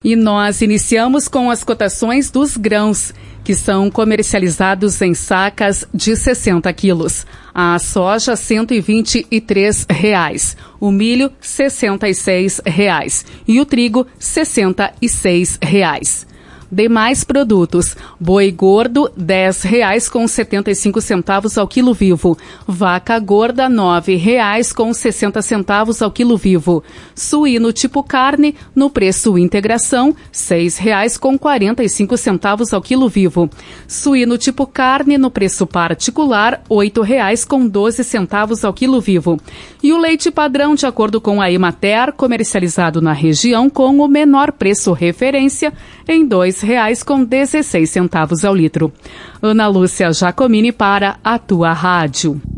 E nós iniciamos com as cotações dos grãos, que são comercializados em sacas de 60 quilos. A soja, R$ 123,00. O milho, R$ 66,00. E o trigo, R$ 66,00. Demais produtos: boi gordo, R$ 10,75 ao quilo vivo. Vaca gorda, R$ 9,60 ao quilo vivo. Suíno tipo carne, no preço integração, R$ 6,45 ao quilo vivo. Suíno tipo carne, no preço particular, R$ 8,12 ao quilo vivo. E o leite padrão, de acordo com a Emater, comercializado na região com o menor preço referência, em R$ 2,16 ao litro. Ana Lúcia Giacomini para a Tua Rádio.